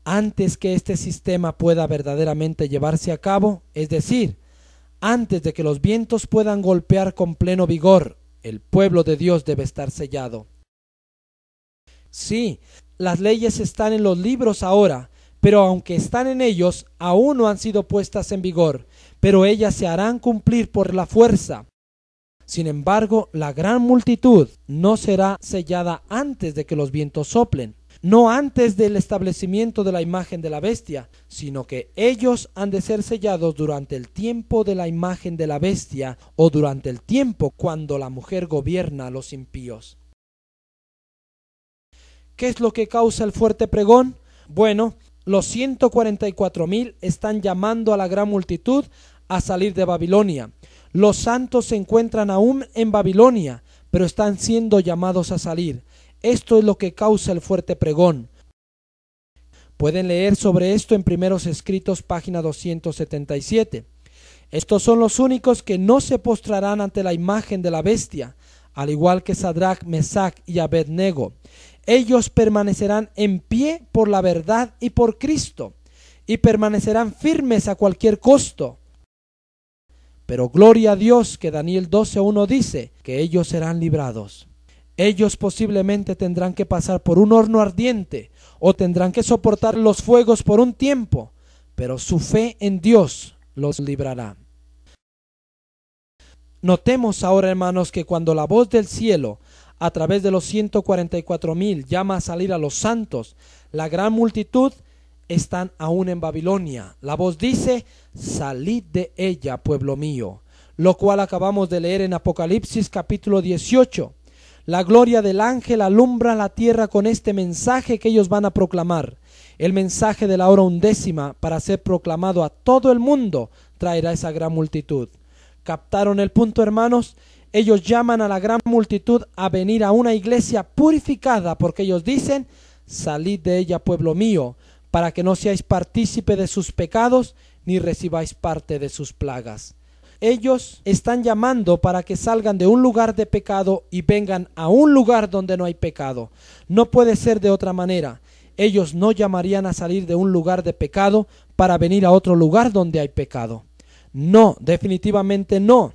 antes que este sistema pueda verdaderamente llevarse a cabo, es decir, antes de que los vientos puedan golpear con pleno vigor, el pueblo de Dios debe estar sellado. Sí, las leyes están en los libros ahora, pero aunque están en ellos, aún no han sido puestas en vigor, pero ellas se harán cumplir por la fuerza. Sin embargo, la gran multitud no será sellada antes de que los vientos soplen, no antes del establecimiento de la imagen de la bestia, sino que ellos han de ser sellados durante el tiempo de la imagen de la bestia o durante el tiempo cuando la mujer gobierna a los impíos. ¿Qué es lo que causa el fuerte pregón? Bueno, los 144,000 están llamando a la gran multitud a salir de Babilonia. Los santos se encuentran aún en Babilonia, pero están siendo llamados a salir. Esto es lo que causa el fuerte pregón. Pueden leer sobre esto en Primeros Escritos, página 277. Estos son los únicos que no se postrarán ante la imagen de la bestia, al igual que Sadrach, Mesach y Abednego. Ellos permanecerán en pie por la verdad y por Cristo, y permanecerán firmes a cualquier costo. Pero gloria a Dios que Daniel 12:1 dice que ellos serán librados. Ellos posiblemente tendrán que pasar por un horno ardiente o tendrán que soportar los fuegos por un tiempo, pero su fe en Dios los librará. Notemos ahora, hermanos, que cuando la voz del cielo a través de los 144,000 llama a salir a los santos, la gran multitud están aún en Babilonia. La voz dice: salid de ella, pueblo mío, lo cual acabamos de leer en Apocalipsis capítulo 18. La gloria del ángel alumbra la tierra con este mensaje que ellos van a proclamar. El mensaje de la hora 11 para ser proclamado a todo el mundo traerá esa gran multitud. ¿Captaron el punto, hermanos? Ellos llaman a la gran multitud a venir a una iglesia purificada, porque ellos dicen: salid de ella, pueblo mío, para que no seáis partícipe de sus pecados, ni recibáis parte de sus plagas. Ellos están llamando para que salgan de un lugar de pecado y vengan a un lugar donde no hay pecado. No puede ser de otra manera. Ellos no llamarían a salir de un lugar de pecado para venir a otro lugar donde hay pecado. No, definitivamente no.